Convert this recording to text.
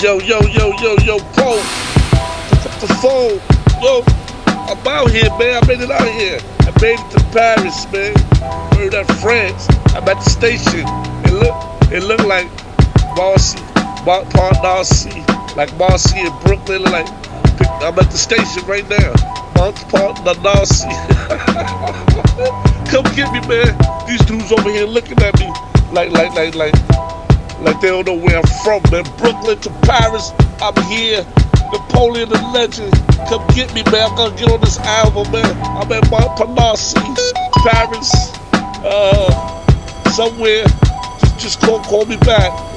Yo, bro. Pick up the phone. Yo, I'm out here, man. I made it out here. I made it to Paris, man. Heard at France. I'm at the station. It looked like Marcy, Marcy, like Marcy in Brooklyn. Like I'm at the station right now. Marcy. Come get me, man. These dudes over here looking at me like they don't know where I'm from, man. Brooklyn to Paris, I'm here. Napoleon the Legend, come get me, man. I'm gonna get on this album, man. I'm at Montparnasse, Paris, somewhere. Just call me back.